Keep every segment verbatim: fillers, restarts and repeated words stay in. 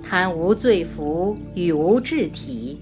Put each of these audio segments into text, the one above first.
谈无罪福与无智体。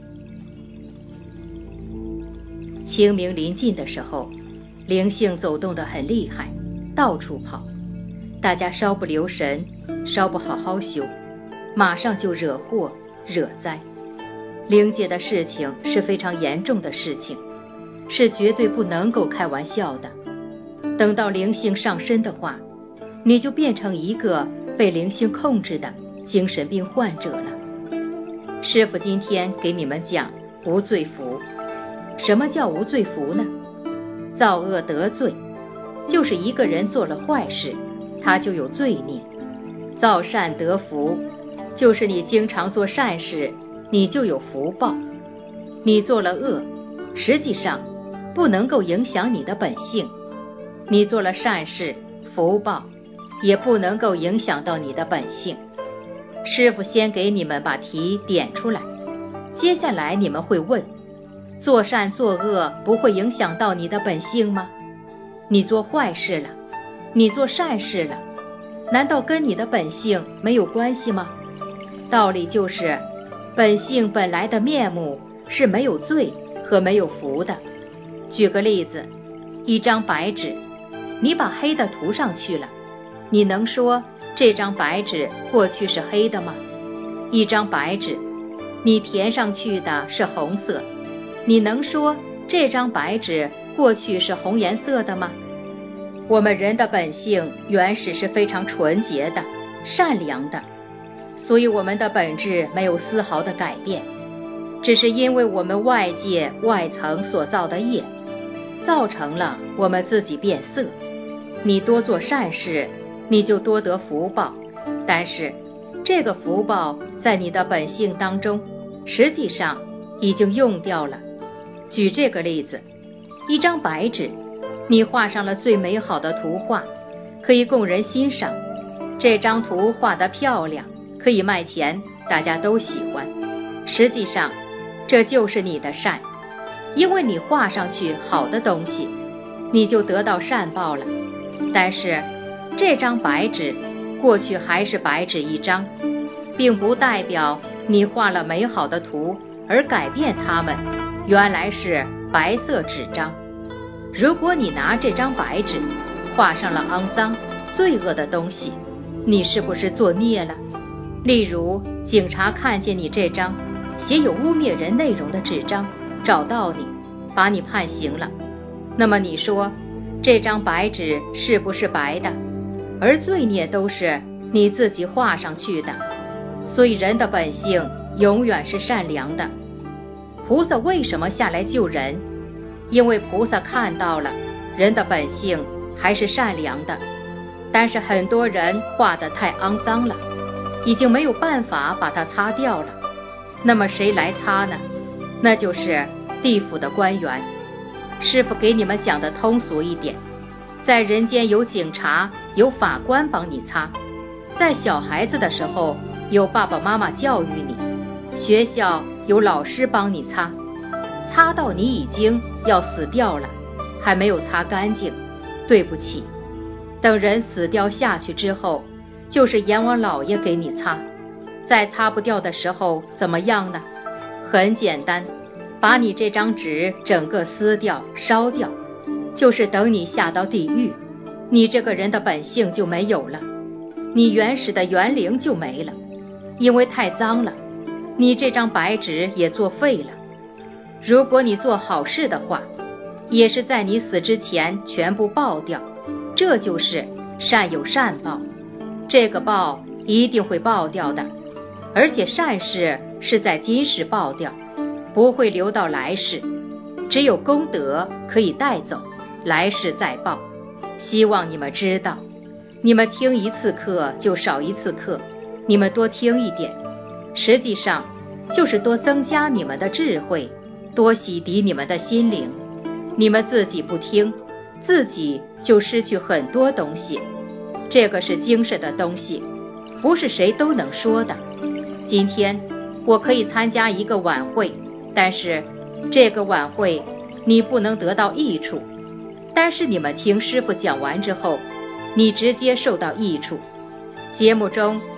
清明临近的时候，灵性走动得很厉害，到处跑，大家稍不留神，稍不好好修，马上就惹祸惹灾。灵界的事情是非常严重的事情，是绝对不能够开玩笑的。等到灵性上身的话，你就变成一个被灵性控制的精神病患者了。师父今天给你们讲无罪福。什么叫无罪福呢？造恶得罪，就是一个人做了坏事，他就有罪孽。造善得福，就是你经常做善事，你就有福报。你做了恶，实际上不能够影响你的本性。你做了善事，福报也不能够影响到你的本性。师父先给你们把题点出来，接下来你们会问，做善做恶不会影响到你的本性吗？你做坏事了，你做善事了，难道跟你的本性没有关系吗？道理就是，本性本来的面目是没有罪和没有福的。举个例子，一张白纸，你把黑的涂上去了，你能说这张白纸过去是黑的吗？一张白纸，你填上去的是红色，你能说这张白纸过去是红颜色的吗？我们人的本性原始是非常纯洁的、善良的，所以我们的本质没有丝毫的改变，只是因为我们外界外层所造的业，造成了我们自己变色。你多做善事，你就多得福报，但是这个福报在你的本性当中，实际上已经用掉了。举这个例子，一张白纸，你画上了最美好的图画，可以供人欣赏，这张图画得漂亮，可以卖钱，大家都喜欢。实际上这就是你的善，因为你画上去好的东西，你就得到善报了。但是这张白纸过去还是白纸一张，并不代表你画了美好的图而改变它们原来是白色纸张。如果你拿这张白纸画上了肮脏罪恶的东西，你是不是作孽了？例如警察看见你这张写有污蔑人内容的纸张，找到你，把你判刑了，那么你说这张白纸是不是白的？而罪孽都是你自己画上去的。所以人的本性永远是善良的。菩萨为什么下来救人？因为菩萨看到了人的本性还是善良的，但是很多人画得太肮脏了，已经没有办法把它擦掉了。那么谁来擦呢？那就是地府的官员。师父给你们讲的通俗一点，在人间有警察有法官帮你擦，在小孩子的时候有爸爸妈妈教育你，学校有老师帮你擦，擦到你已经要死掉了，还没有擦干净，对不起，等人死掉下去之后，就是阎王老爷给你擦。在擦不掉的时候怎么样呢？很简单，把你这张纸整个撕掉烧掉，就是等你下到地狱，你这个人的本性就没有了，你原始的元灵就没了，因为太脏了，你这张白纸也作废了。如果你做好事的话，也是在你死之前全部报掉，这就是善有善报，这个报一定会报掉的，而且善事是在今世报掉，不会留到来世，只有功德可以带走，来世再报。希望你们知道，你们听一次课就少一次课，你们多听一点，实际上就是多增加你们的智慧，多洗涤你们的心灵。你们自己不听，自己就失去很多东西，这个是精神的东西，不是谁都能说的。今天我可以参加一个晚会，但是这个晚会你不能得到益处，但是你们听师父讲完之后，你直接受到益处。节目中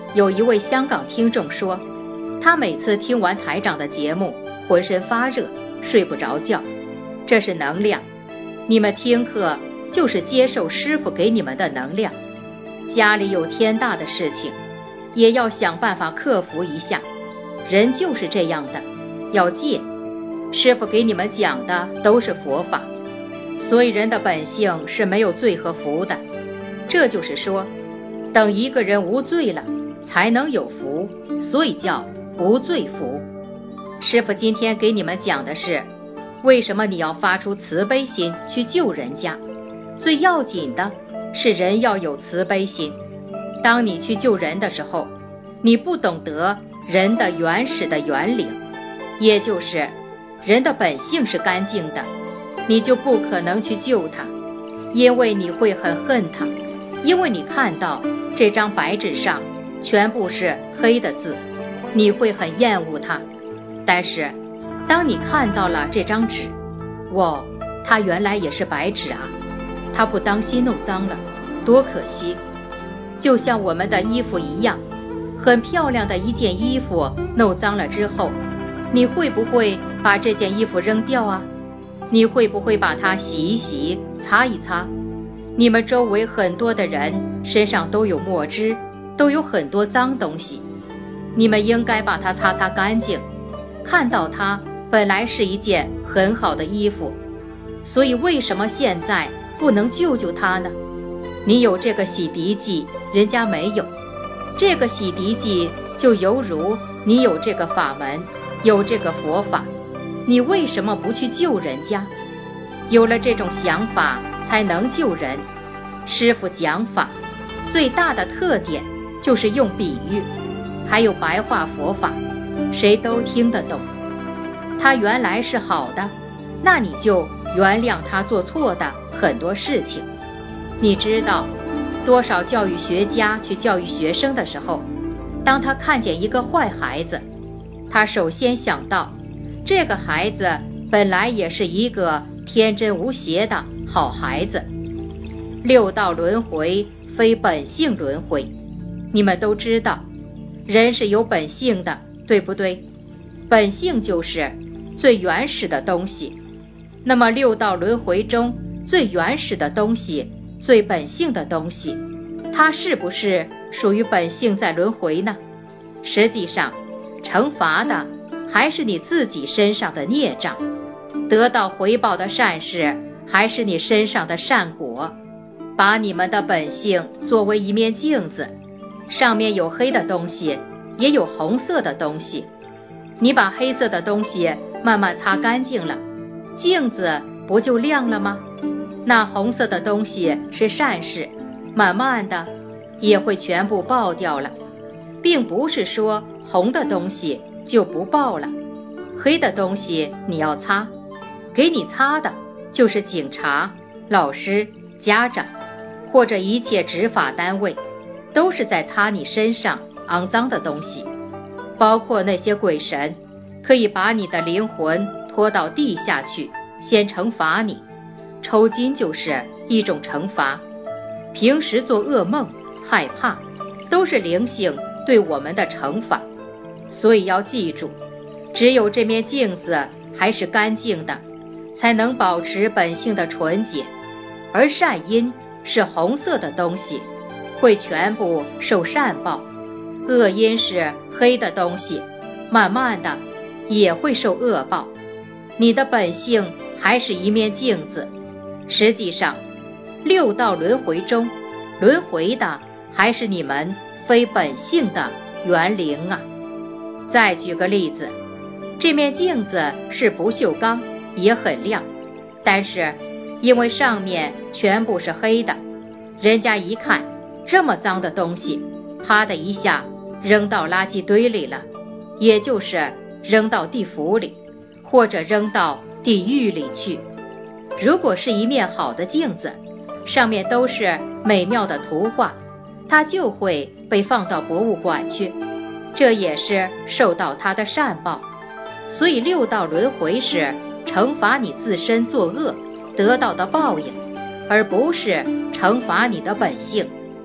有一位香港听众说，他每次听完台长的节目，浑身发热，睡不着觉。这是能量，你们听课就是接受师父给你们的能量。家里有天大的事情，也要想办法克服一下。人就是这样的，要戒。师父给你们讲的都是佛法，所以人的本性是没有罪和福的。这就是说，等一个人无罪了，才能有福，所以叫无罪福。师父今天给你们讲的是，为什么你要发出慈悲心去救人家？最要紧的是人要有慈悲心。当你去救人的时候，你不懂得人的原始的原理，也就是人的本性是干净的，你就不可能去救他，因为你会很恨他，因为你看到这张白纸上全部是黑的字，你会很厌恶他。但是当你看到了这张纸，哇，它原来也是白纸啊，它不当心弄脏了，多可惜。就像我们的衣服一样，很漂亮的一件衣服弄脏了之后，你会不会把这件衣服扔掉啊？你会不会把它洗一洗，擦一擦？你们周围很多的人身上都有墨汁，都有很多脏东西，你们应该把它擦擦干净。看到它本来是一件很好的衣服，所以为什么现在不能救救它呢？你有这个洗涤剂，人家没有。这个洗涤剂就犹如你有这个法门，有这个佛法，你为什么不去救人家？有了这种想法才能救人。师父讲法最大的特点就是用比喻，还有白话佛法，谁都听得懂。他原来是好的，那你就原谅他做错的很多事情。你知道多少教育学家去教育学生的时候，当他看见一个坏孩子，他首先想到这个孩子本来也是一个天真无邪的好孩子。六道轮回非本性轮回，你们都知道人是有本性的，对不对？本性就是最原始的东西。那么六道轮回中最原始的东西，最本性的东西，它是不是属于本性在轮回呢？实际上惩罚的还是你自己身上的孽障，得到回报的善事还是你身上的善果。把你们的本性作为一面镜子，上面有黑的东西，也有红色的东西。你把黑色的东西慢慢擦干净了，镜子不就亮了吗？那红色的东西是善事，慢慢的也会全部爆掉了。并不是说红的东西就不爆了，黑的东西你要擦，给你擦的就是警察、老师、家长，或者一切执法单位，都是在擦你身上肮脏的东西。包括那些鬼神，可以把你的灵魂拖到地下去，先惩罚你。抽筋就是一种惩罚。平时做噩梦、害怕，都是灵性对我们的惩罚。所以要记住，只有这面镜子还是干净的，才能保持本性的纯洁。而善因是红色的东西，会全部受善报；恶因是黑的东西，慢慢的也会受恶报。你的本性还是一面镜子。实际上六道轮回中，轮回的还是你们非本性的原灵啊。再举个例子，这面镜子是不锈钢，也很亮，但是因为上面全部是黑的，人家一看这么脏的东西，啪的一下扔到垃圾堆里了，也就是扔到地府里，或者扔到地狱里去。如果是一面好的镜子，上面都是美妙的图画，它就会被放到博物馆去，这也是受到它的善报。所以六道轮回是惩罚你自身作恶得到的报应，而不是惩罚你的本性。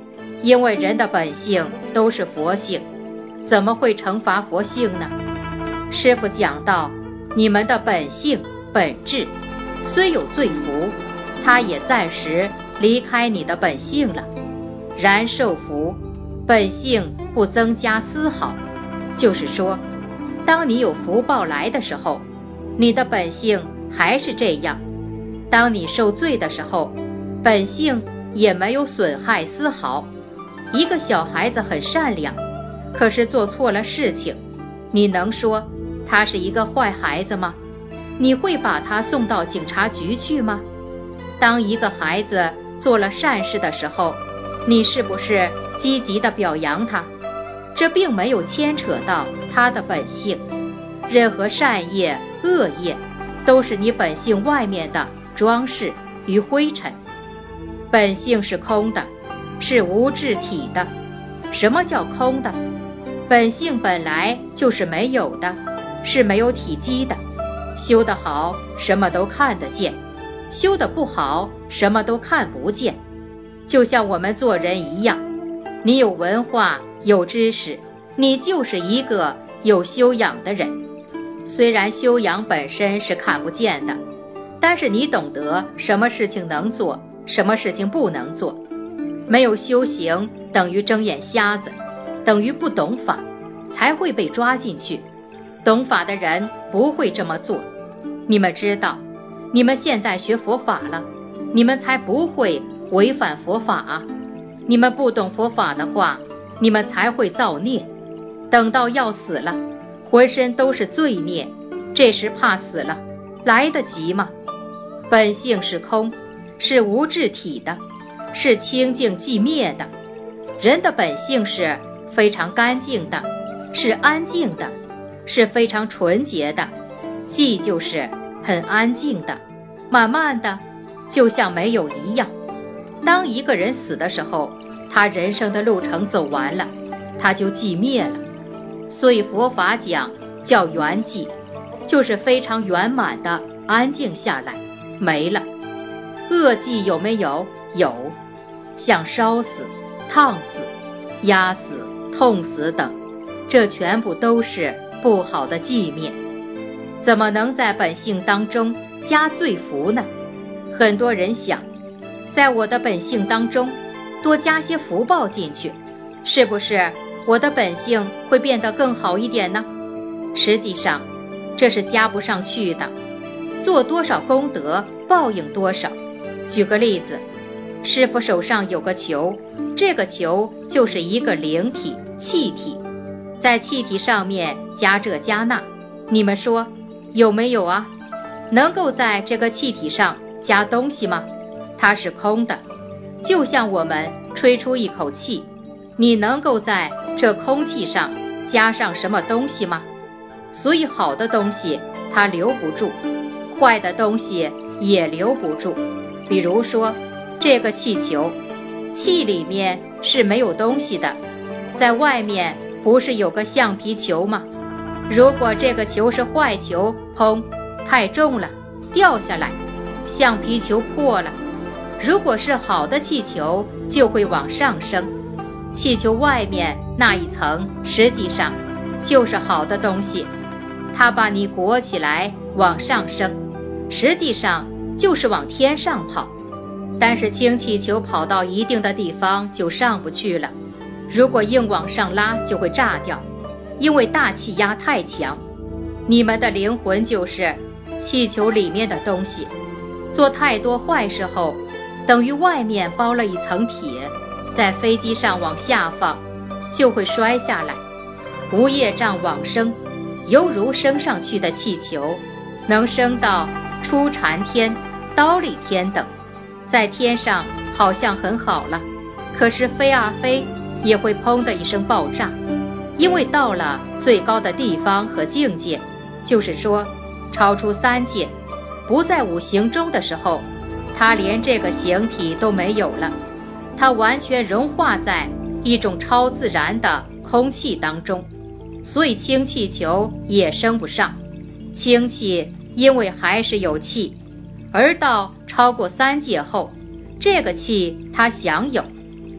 因为人的本性都是佛性，怎么会惩罚佛性呢？师父讲到，你们的本性本质虽有罪福，它也暂时离开你的本性了。然受福，本性不增加丝毫，就是说，当你有福报来的时候，你的本性还是这样；当你受罪的时候，本性也没有损害丝毫。一个小孩子很善良，可是做错了事情，你能说他是一个坏孩子吗？你会把他送到警察局去吗？当一个孩子做了善事的时候，你是不是积极地表扬他？这并没有牵扯到他的本性。任何善业、恶业，都是你本性外面的装饰与灰尘。本性是空的，是无自体的。什么叫空的？本性本来就是没有的，是没有体积的。修得好，什么都看得见；修得不好，什么都看不见。就像我们做人一样，你有文化，有知识，你就是一个有修养的人。虽然修养本身是看不见的，但是你懂得什么事情能做，什么事情不能做。没有修行等于睁眼瞎子，等于不懂法，才会被抓进去。懂法的人不会这么做。你们知道，你们现在学佛法了，你们才不会违反佛法啊。你们不懂佛法的话，你们才会造孽。等到要死了，浑身都是罪孽，这时怕死了，来得及吗？本性是空，是无自体的，是清净寂灭的。人的本性是非常干净的，是安静的，是非常纯洁的。寂就是很安静的，慢慢的就像没有一样。当一个人死的时候，他人生的路程走完了，他就寂灭了。所以佛法讲叫圆寂，就是非常圆满的安静下来，没了。恶寂有没有？有，像烧死、烫死、压死、痛死等，这全部都是不好的寂灭。怎么能在本性当中加罪福呢？很多人想，在我的本性当中多加些福报进去，是不是我的本性会变得更好一点呢？实际上，这是加不上去的。做多少功德，报应多少。举个例子，师父手上有个球，这个球就是一个灵体、气体，在气体上面加这加那，你们说有没有啊？能够在这个气体上加东西吗？它是空的。就像我们吹出一口气，你能够在这空气上加上什么东西吗？所以好的东西它留不住，坏的东西也留不住。比如说这个气球，气里面是没有东西的，在外面不是有个橡皮球吗？如果这个球是坏球，砰，太重了，掉下来，橡皮球破了。如果是好的气球，就会往上升。气球外面那一层实际上就是好的东西，它把你裹起来往上升，实际上就是往天上跑。但是氢气球跑到一定的地方就上不去了，如果硬往上拉就会炸掉，因为大气压太强。你们的灵魂就是气球里面的东西，做太多坏事后，等于外面包了一层铁，在飞机上往下放，就会摔下来。无业障往生，犹如升上去的气球，能升到初禅天、忉利天等，在天上好像很好了，可是飞啊飞也会砰的一声爆炸，因为到了最高的地方和境界，就是说超出三界，不在五行中的时候，它连这个形体都没有了，它完全融化在一种超自然的空气当中，所以氢气球也升不上。氢气因为还是有气，而到超过三界后，这个气它想有，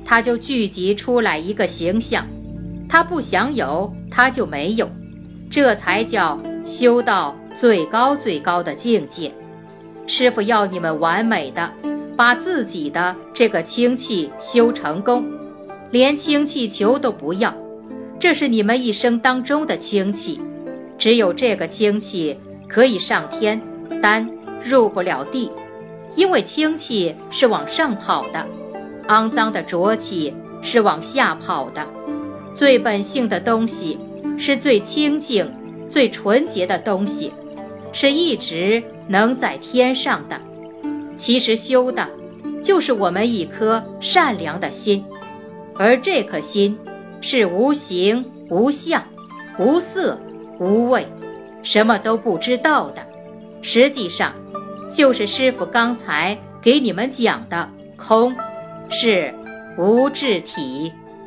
它就聚集出来一个形象，它不想有，它就没有，这才叫修到最高最高的境界。师父要你们完美的把自己的这个氢气修成功，连氢气球都不要，这是你们一生当中的氢气，只有这个氢气可以上天，但入不了地，因为氢气是往上跑的，肮脏的浊气是往下跑的，最本性的东西是最清净最纯洁的东西，是一直能在天上的。其实修的就是我们一颗善良的心，而这颗心是无形无相无色无味，什么都不知道的，实际上就是师父刚才给你们讲的空，是无智体。